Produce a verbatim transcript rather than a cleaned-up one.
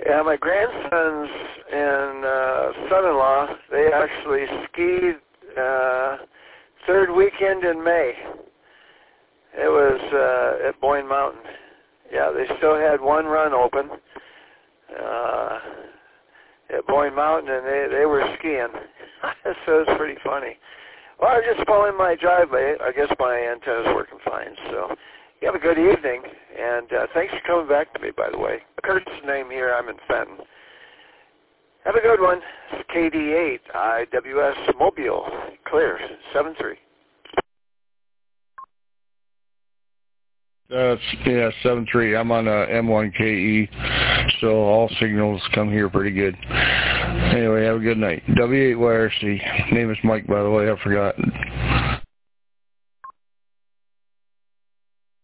Yeah, my grandsons and uh, son-in-law, they actually skied uh, third weekend in May. It was uh, at Boyne Mountain. Yeah, they still had one run open uh, at Boyne Mountain, and they, they were skiing. So it was pretty funny. Well, I was just following my driveway. I guess my antenna's working fine. So you have a good evening, and uh, thanks for coming back to me, by the way. Kurt's name here. I'm in Fenton. Have a good one. It's K D eight, I W S Mobile, clear, seven three. Uh, yeah, seven three. I'm on uh, M one K E, so all signals come here pretty good. Anyway, have a good night. W eight Y R C. Name is Mike, by the way. I forgot.